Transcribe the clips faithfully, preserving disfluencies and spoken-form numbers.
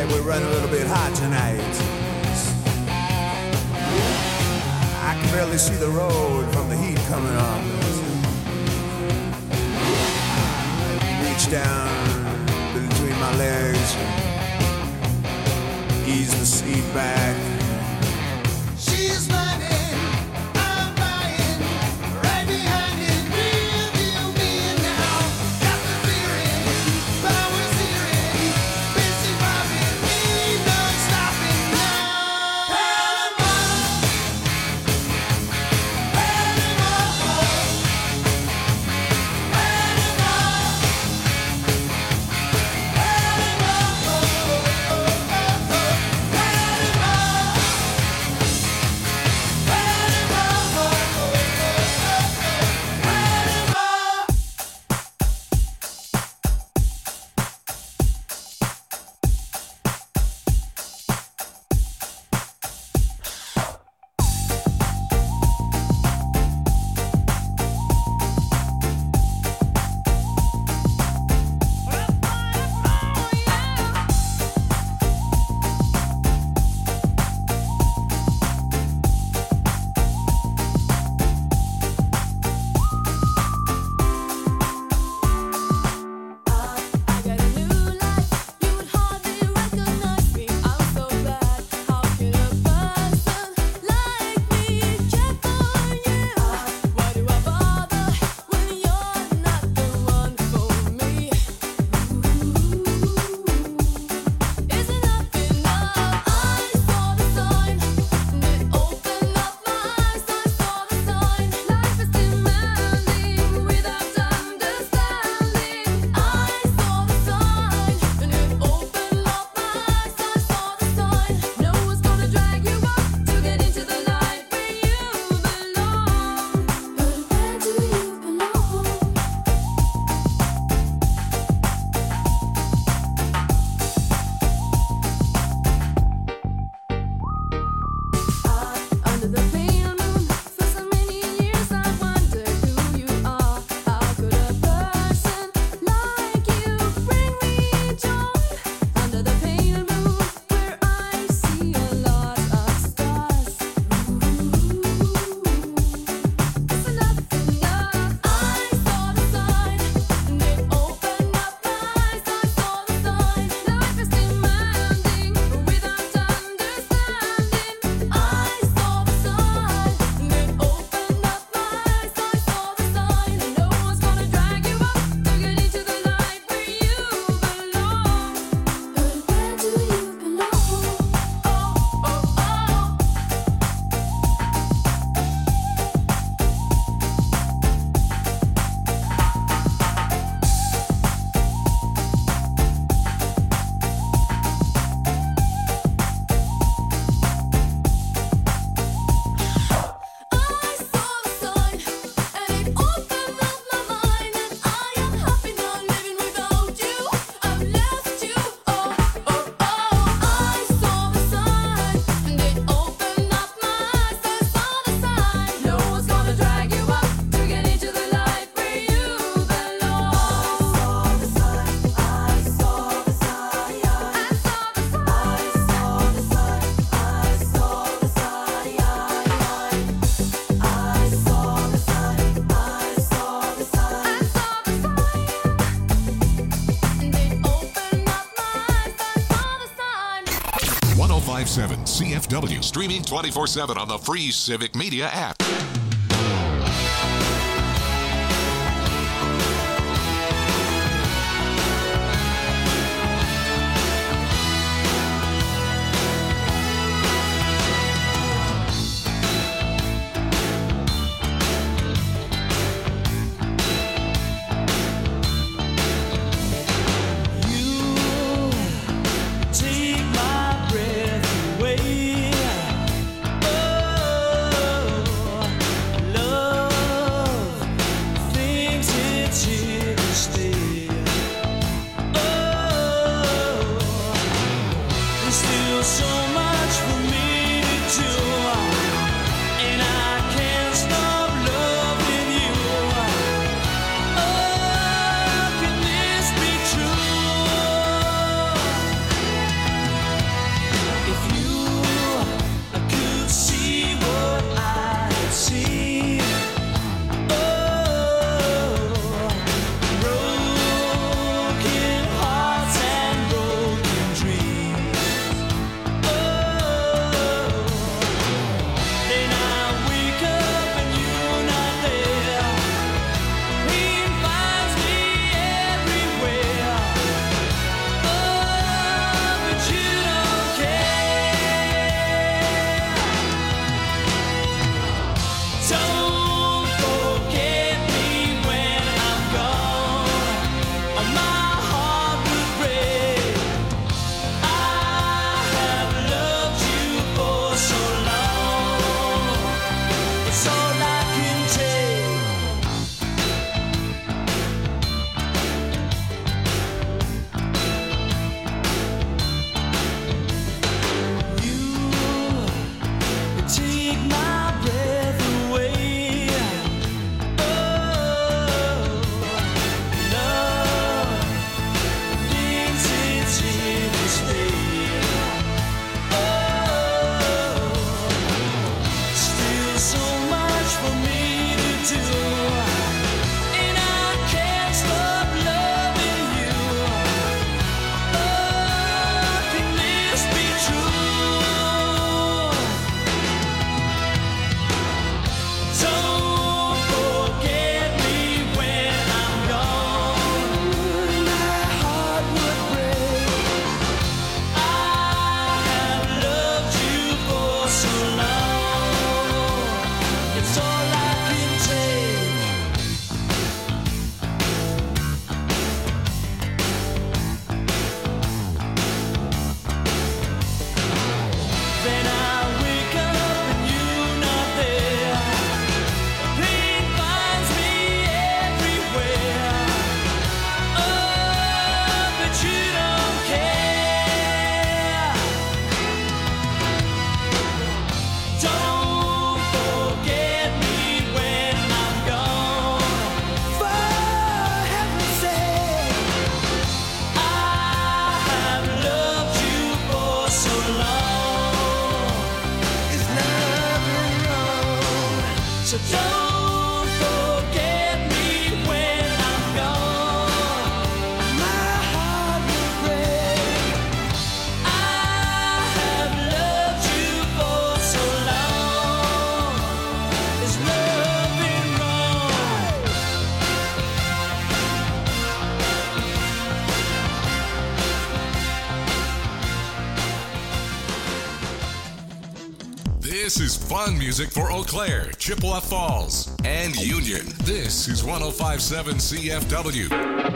that we're running a little bit hot tonight. I can barely see the road from the heat coming on. Reach down between my legs, ease the seat back. She's running, I'm buying, right behind it, real deal me now. Got the feeling, power steering, busy robbing me, not stopping now. Panama, Panama, ten fifty-seven C F W, streaming twenty-four seven on the free Civic Media app. So don't forget me when I'm gone. My heart will break. I have loved you for so long. Is loving wrong? This is fun music for Eau Claire, Chippewa Falls, and Union. This is one oh five point seven C F W.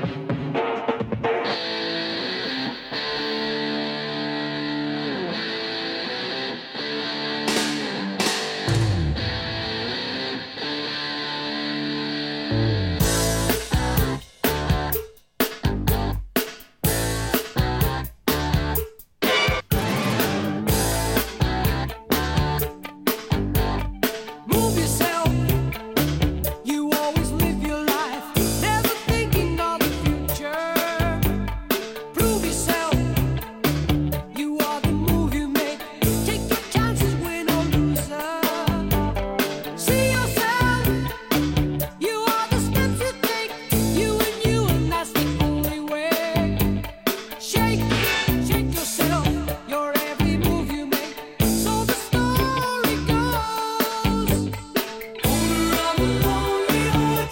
Move yourself. You always live your life, never thinking of the future. Prove yourself. You are the move you make. Take your chances, win or loser. See yourself. You are the steps you take. You and you, and that's the only way. Shake, shake yourself. Your every move you make. So the story goes. Owner of a lonely heart.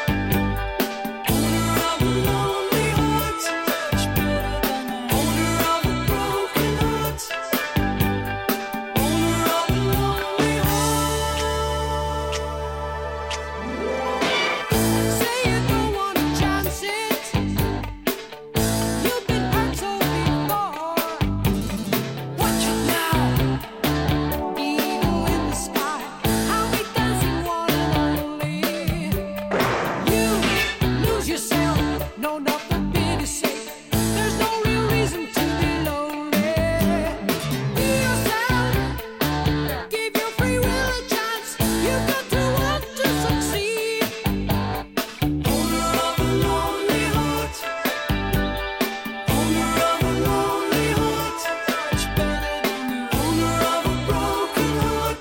Owner of a lonely heart. Owner of a broken heart. Owner of a lonely heart. Say you don't wanna chance it. You've been hurt so before. Watch it now. Eagle in the sky. I'll be dancing one and only. You lose yourself. No, not for pity's sake. There's no real reason to be lonely. Be yourself. Give your free will a chance. You've got to want to succeed. Owner of a lonely heart. Owner of a lonely heart. Owner of a broken heart.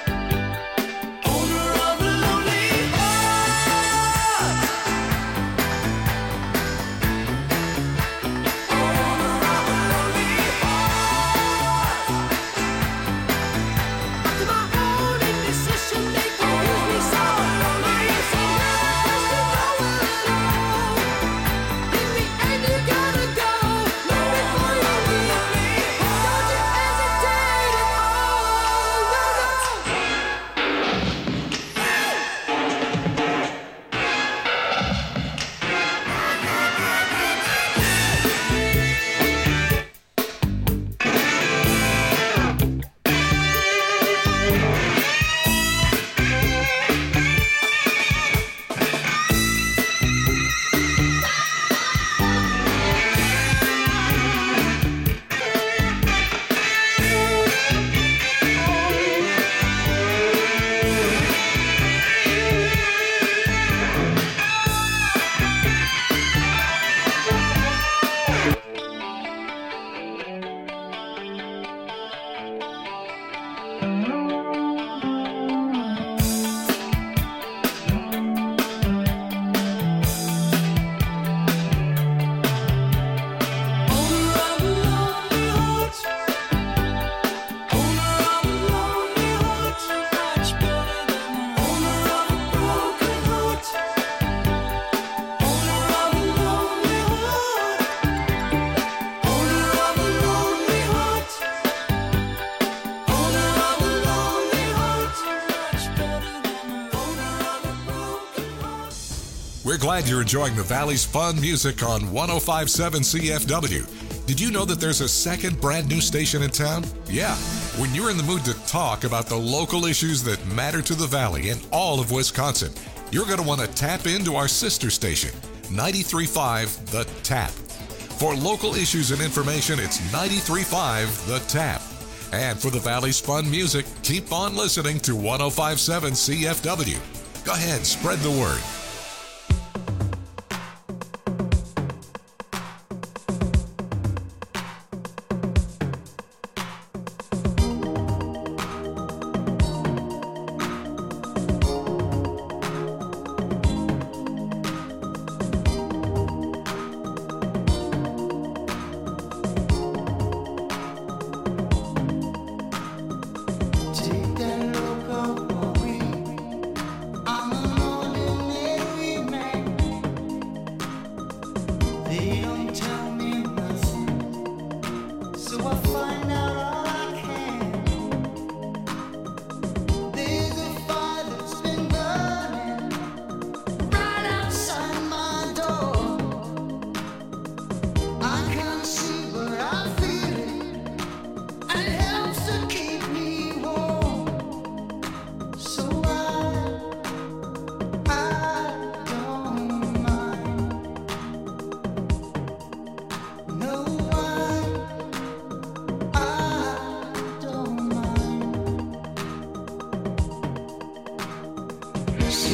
Owner of a lonely heart. Owner of a lonely heart. To my own indecision, they confuse me so. I am so nervous to go alone. In the end, you gotta go. Long before you leave me. Don't you hesitate at all. No, no. Owner of a lonely heart. Owner of a lonely heart. Owner of a broken heart. Owner of a lonely heart. Owner of a lonely heart. Owner of a lonely heart. Owner of a broken heart. We're glad you're enjoying the Valley's fun music on one oh five point seven C F W. Did you know that there's a second brand new station in town? Yeah. When you're in the mood to talk about the local issues that matter to the Valley and all of Wisconsin, you're going to want to tap into our sister station, ninety-three point five The Tap. For local issues and information, it's ninety-three point five The Tap. And for the Valley's fun music, keep on listening to one oh five point seven C F W. Go ahead, spread the word.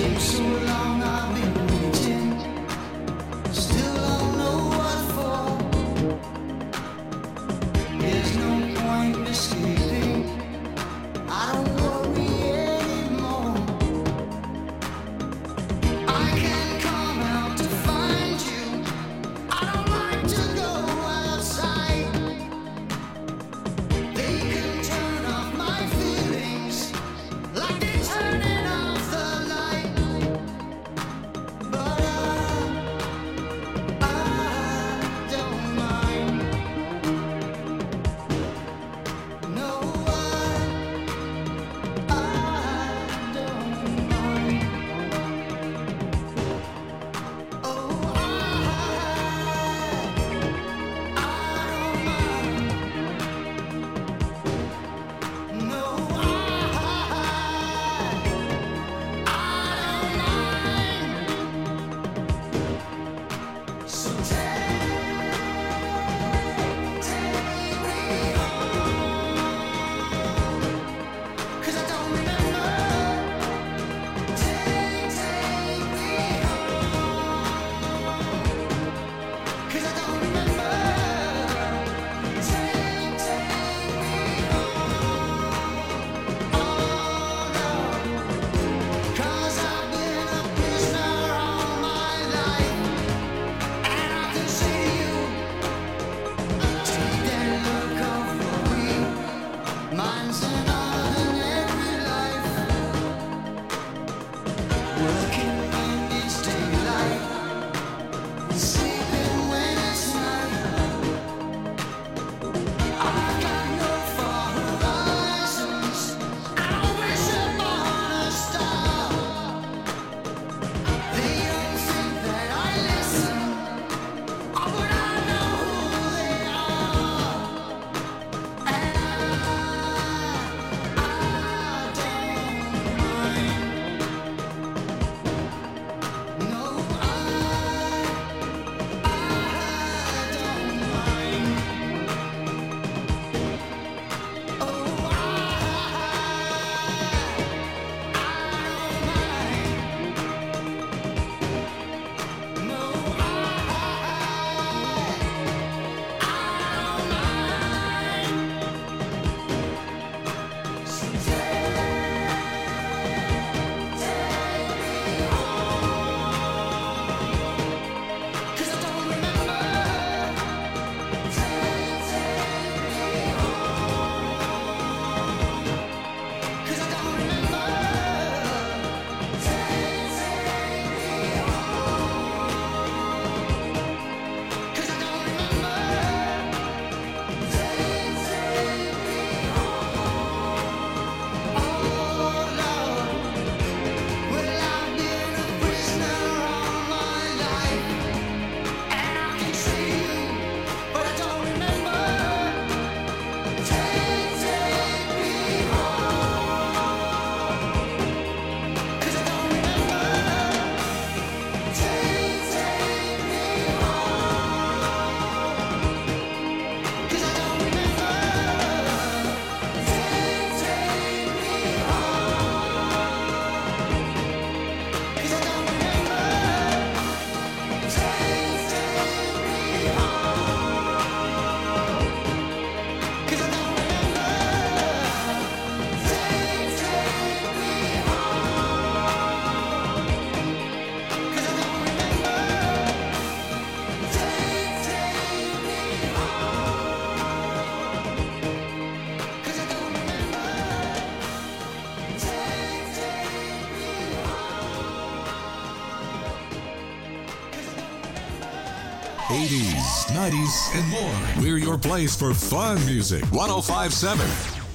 eighties, nineties, and more. We're your place for fun music. one oh five point seven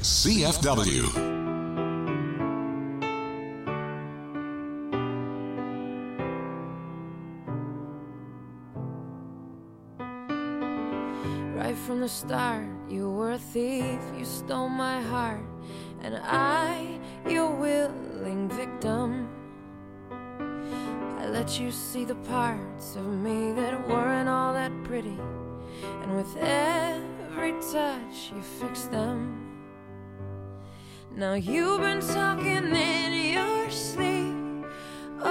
C F W. Right from the start, you were a thief, you stole my heart, and I, your willing victim. I let you see the parts of me that weren't all that pretty, and with every touch you fixed them. Now you've been talking in your sleep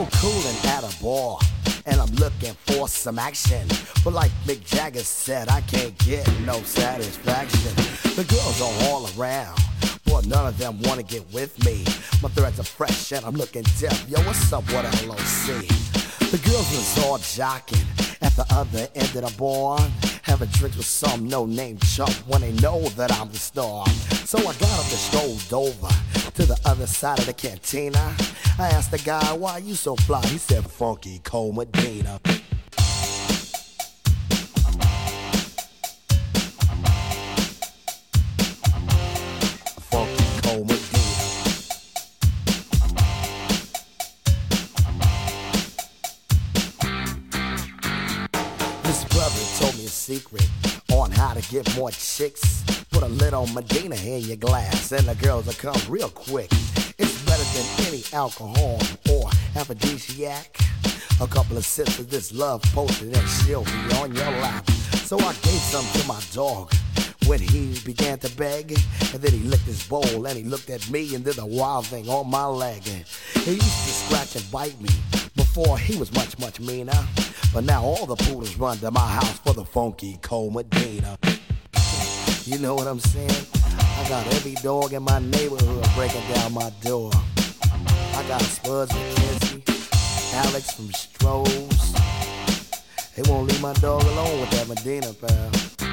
so coolin' at a bar, and I'm looking for some action. But like Mick Jagger said, I can't get no satisfaction. The girls are all around, but none of them wanna get with me. My threads are fresh and I'm looking deaf. Yo, what's up with L O C? The girls was all jocking at the other end of the bar, having drinks with some no-name chump when they know that I'm the star. So I got up and strolled over to the other side of the cantina. I asked the guy, why you so fly? He said, Funky Cole Medina. Funky Cole Medina. This brother told me a secret on how to get more chicks. Put a little Medina in your glass and the girls will come real quick. It's better than any alcohol or aphrodisiac. A couple of sips of this love potion and she'll be on your lap. So I gave some to my dog when he began to beg. And then he licked his bowl and he looked at me and did a wild thing on my leg. He used to scratch and bite me before he was much, much meaner. But now all the poodles run to my house for the Funky Cole Medina. You know what I'm saying? I got every dog in my neighborhood breaking down my door. I got Spuds McKenzie, Alex from Strohs. They won't leave my dog alone with that Medina, pal.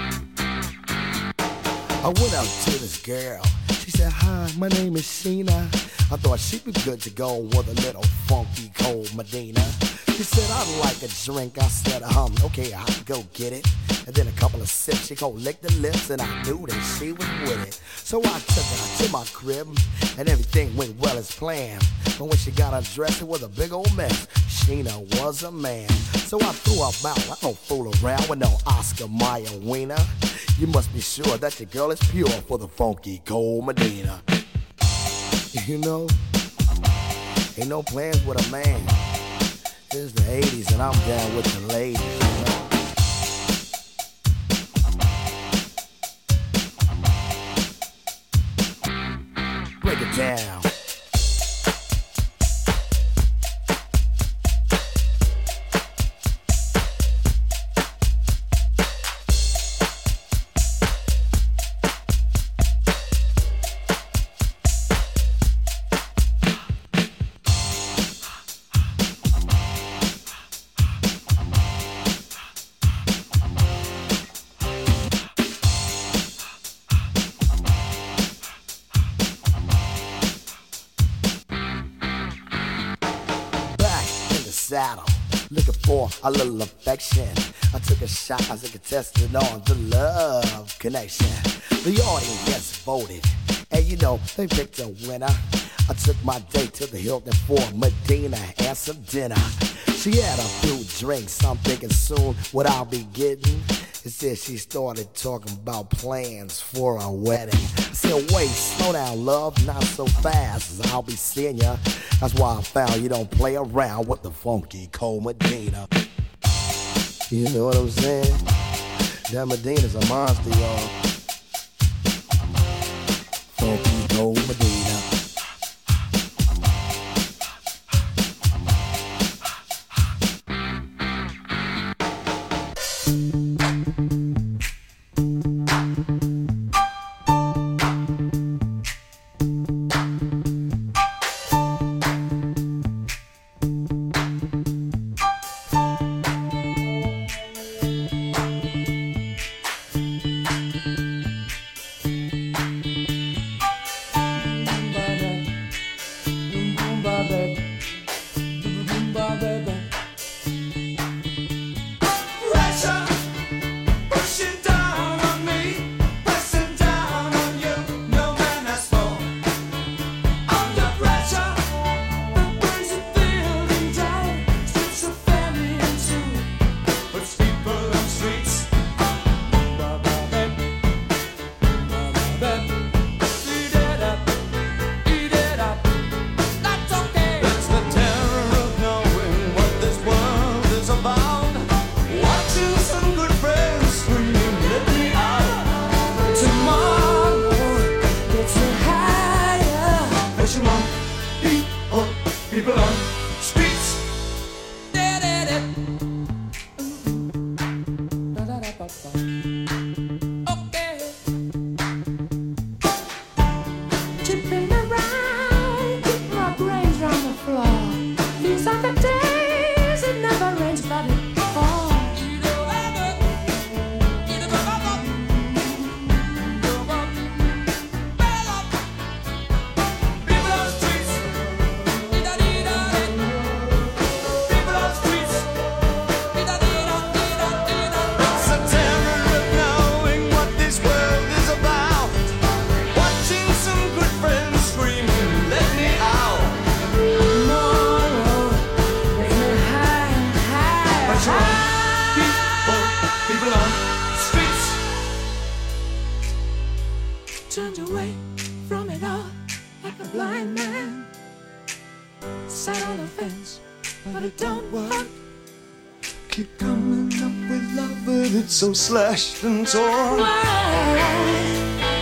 I went up to this girl. She said, hi, my name is Sheena. I thought she'd be good to go with a little Funky Cole Medina. She said, I'd like a drink. I said, um, okay, I'll go get it. And then a couple of sips, she gon' lick the lips, and I knew that she was with it. So I took her to my crib, and everything went well as planned. But when she got undressed, it was a big old mess. Sheena was a man. So I threw her out. I don't fool around with no Oscar Mayer wiener. You must be sure that your girl is pure for the Funky Cole Medina. You know, ain't no plans with a man. It's the eighties and I'm down with the ladies, you know. Break it down. Saddle, looking for a little affection. I took a shot as a contestant on the love connection. The audience yes voted, and you know they picked a winner. I took my date to the Hilton for Medina and some dinner. She had a few drinks, I'm thinking soon what I'll be getting. It said she started talking about plans for a wedding. I said, wait, slow down, love, not so fast, I'll be seeing ya. That's why I found you don't play around with the Funky Cole Medina. You know what I'm saying? That Medina's a monster, y'all. Funky Cole Medina. People on streets sat on the fence, but it don't work. Keep coming up with love, but it's so slashed and torn. Why?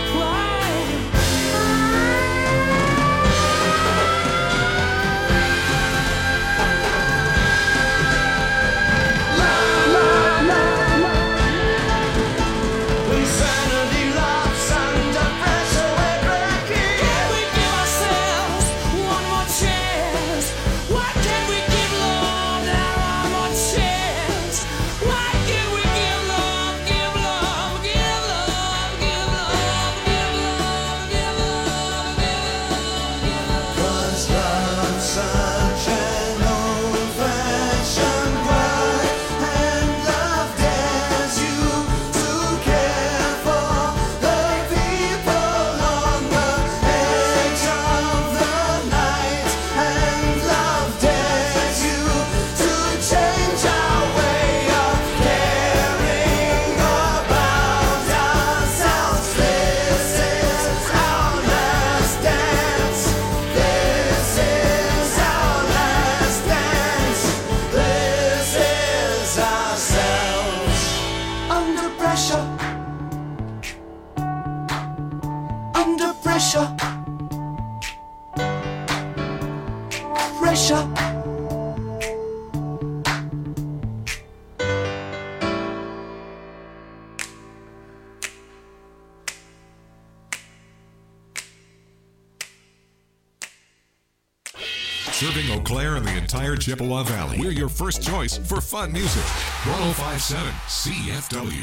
Serving Eau Claire and the entire Chippewa Valley. We're your first choice for fun music. one oh five point seven C F W.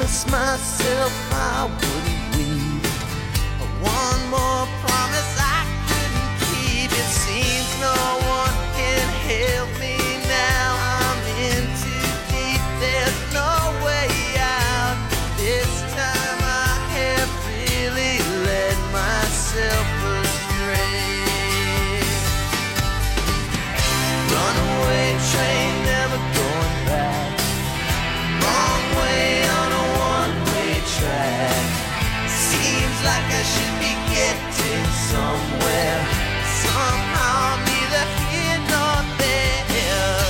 promised myself I wouldn't leave. One more promise I couldn't keep. It seems no one can help me now. I'm in too deep, there's no way out. This time I have really led myself astray. Runaway train, never going back. Wrong way on a one-way track. Seems like I should be getting somewhere. Somehow I'm neither here nor there.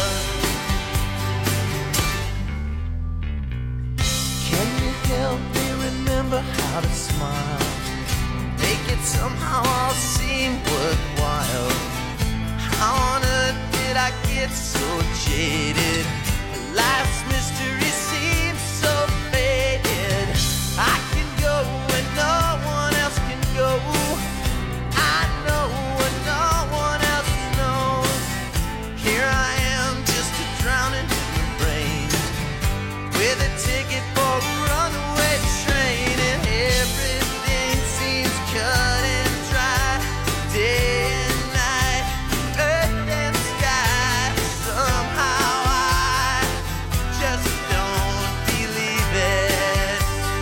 Can you help me remember how to smile? Make it somehow all seem worthwhile. How on earth did I get so jaded? Life's mystery seems so faded. I can go when no one else can go. I know what no one else knows. Here I am, just a drowning in the rain, with a ticket for a runaway train, and everything seems cut and dry. Day and night, earth and sky. Somehow I just don't believe it.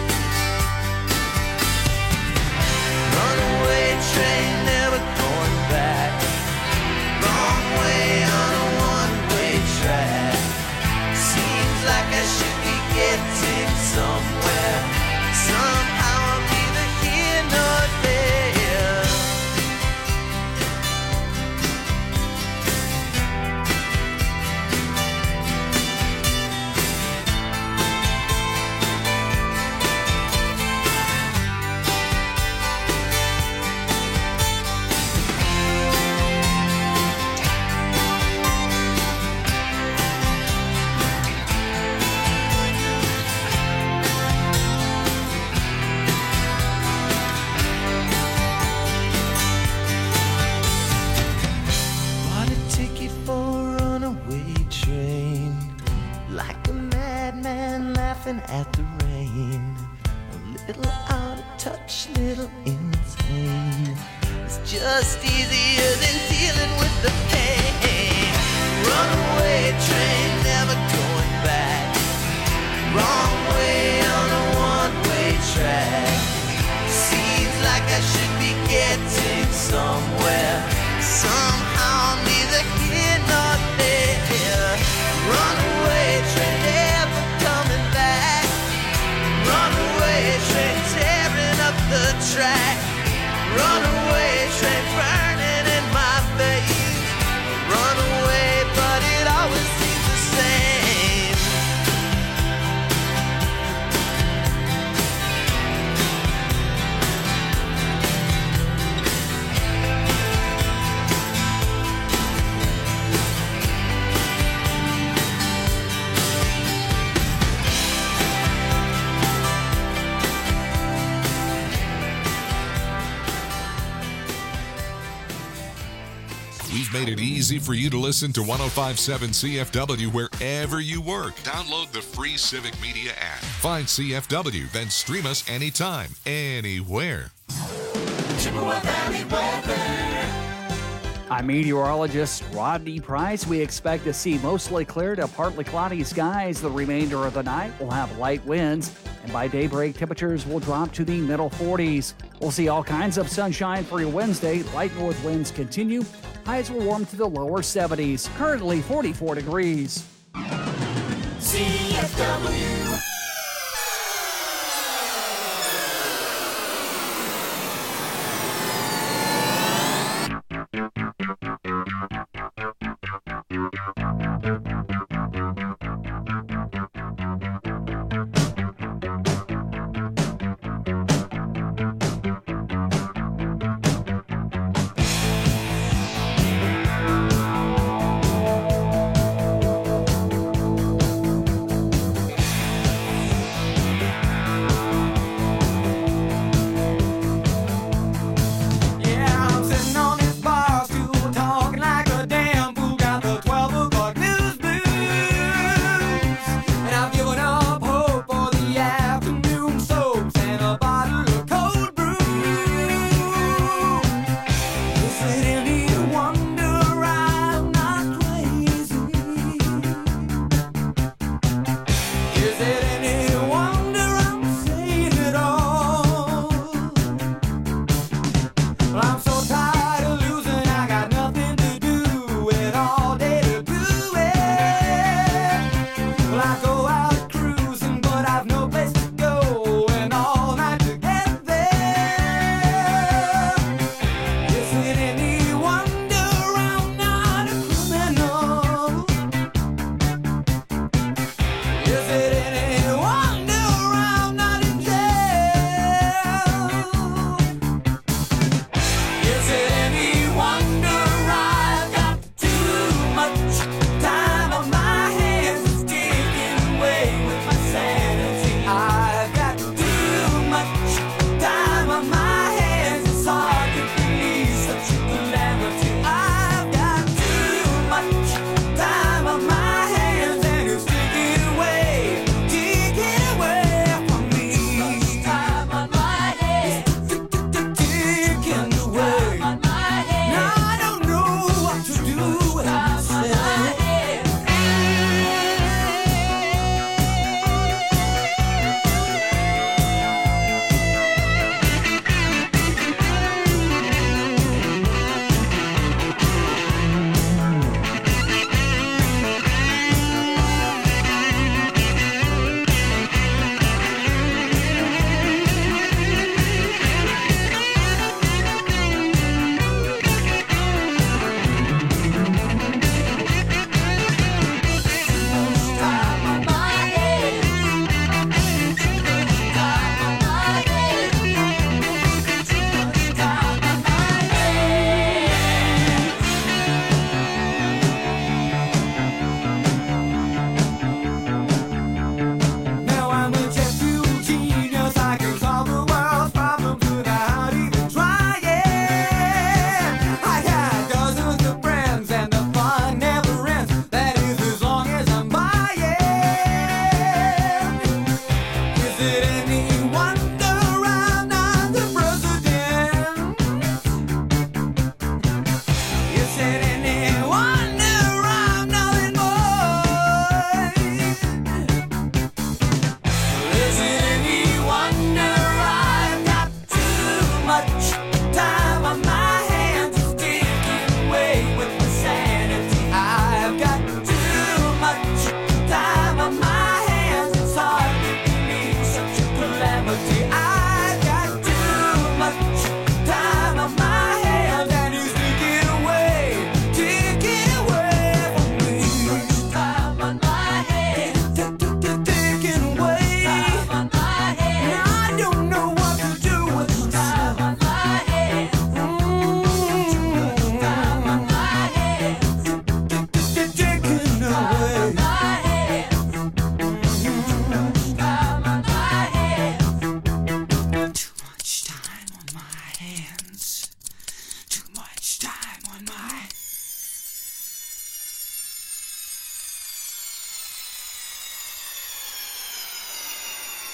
Runaway train, never going back. Wrong way on a one-way track. Seems like I should be getting somewhere. Somehow I'm neither here nor there. Bought a ticket for a runaway train, like a madman laughing at the rain. A little out of touch, little insane. It's just easier than dealing with the pain. Runaway train, never going back. Wrong way on a one-way track. Seems like I should be getting somewhere. Somehow I'm neither here nor there. Runaway train, never coming back. Runaway train, tearing up the track. Runaway train, burning in my face. Runaway, but it always seems the same. We've made it easy for you to listen to one oh five point seven C F W wherever you work. Download the free Civic Media app. Find C F W, then stream us anytime, anywhere. Chippewa Valley weather. I'm meteorologist Rodney Price. We expect to see mostly clear to partly cloudy skies the remainder of the night. We'll have light winds, and by daybreak, temperatures will drop to the middle forties. We'll see all kinds of sunshine for your Wednesday. Light north winds continue. Highs will warm to the lower seventies. Currently forty-four degrees. C F W.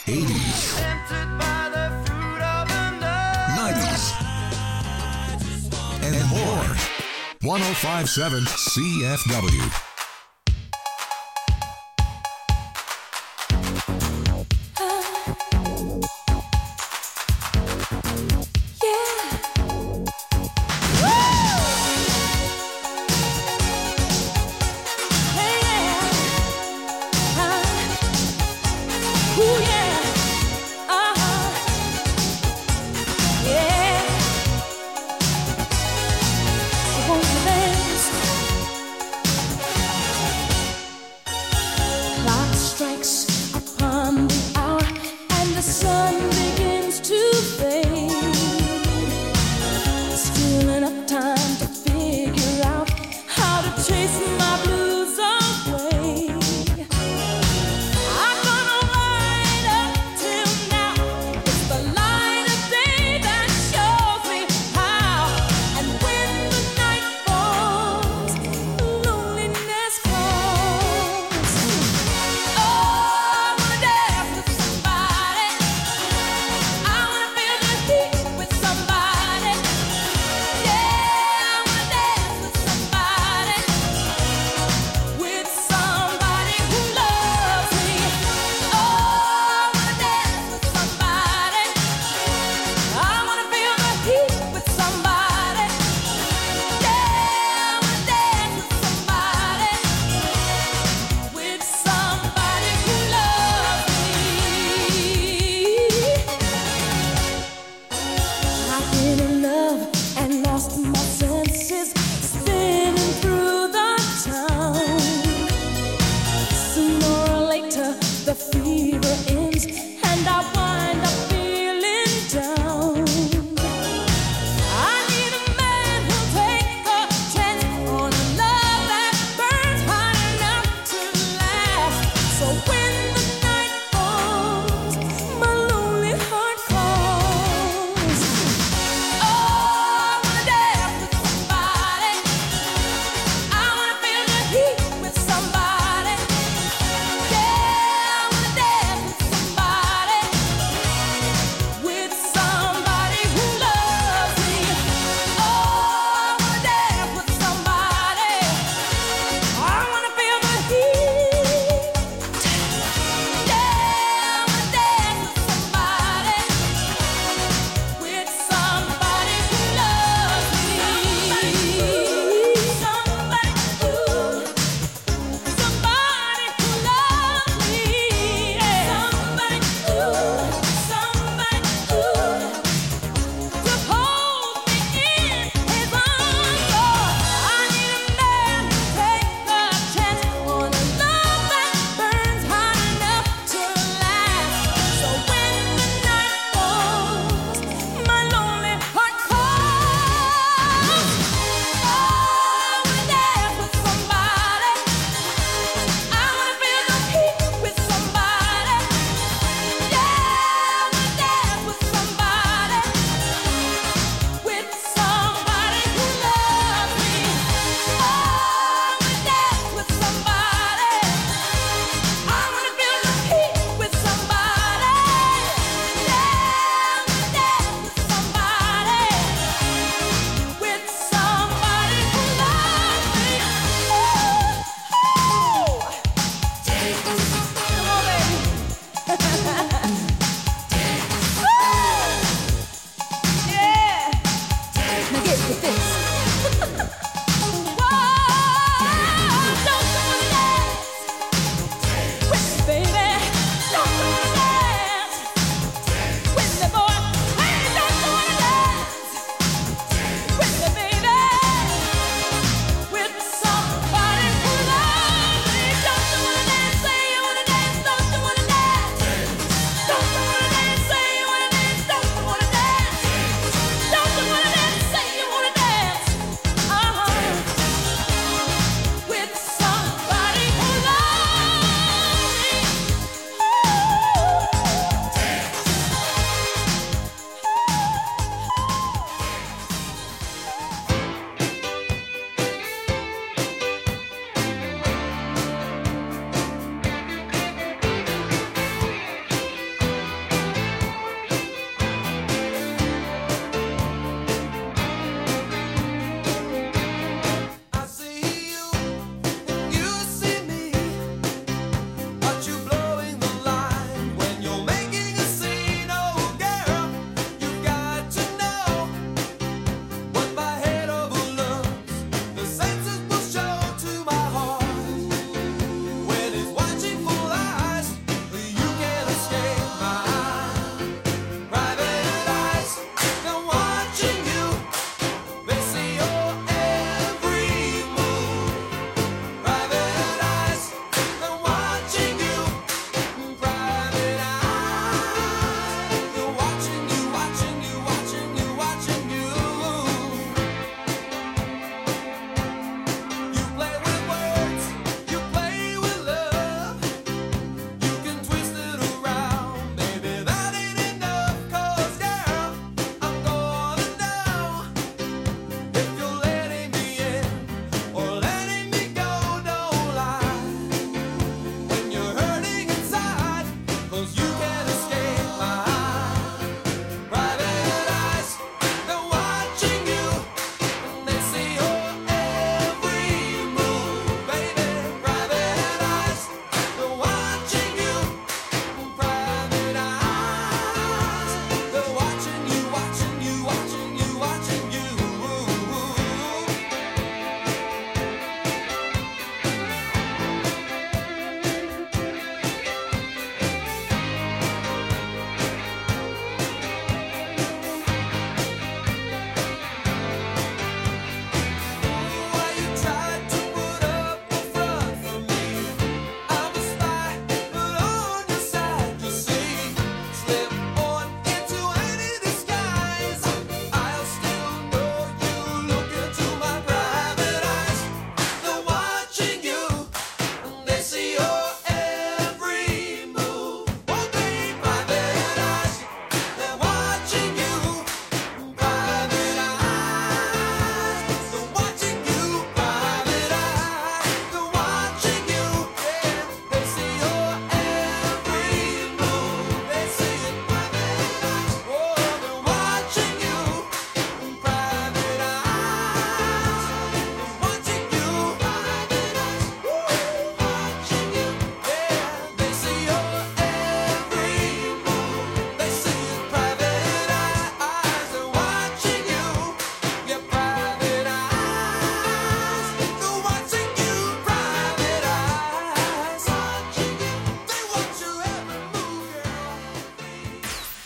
eighties, Tempted by the fruit of the nose. nineties, and more. one oh five point seven C F W.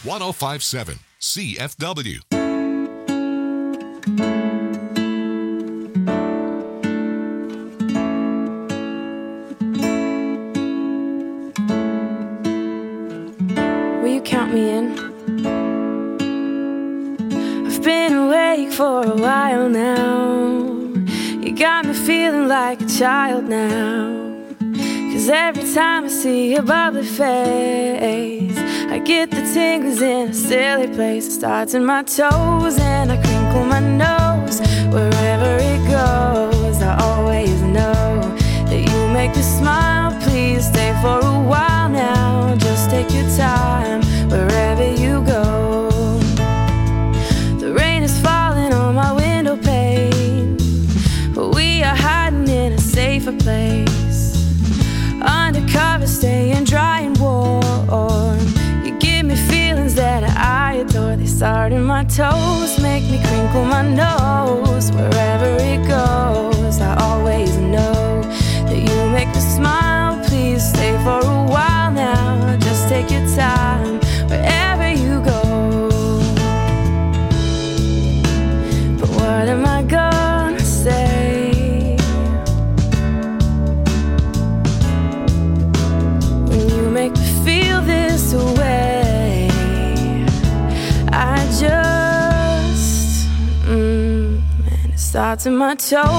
one oh five point seven C F W. Will you count me in? I've been awake for a while now. You got me feeling like a child now. Cause every time I see your bubbly face, I get the tingles in a silly place. It starts in my toes and I crinkle my nose. Wherever it goes, I always know that you make me smile. Please stay for a while now. Just take your time wherever you go. The rain is falling on my window pane, but we are hiding in a safer place. Undercover, staying dry and warm. You give me feelings that I adore. They start in my toes, make me crinkle my nose. Wherever it goes, I always know that you make me smile. Please stay for a while now. Just take your time wherever you go. But what am I gonna say? Make me feel this way. I just, mm, and it starts in my toes.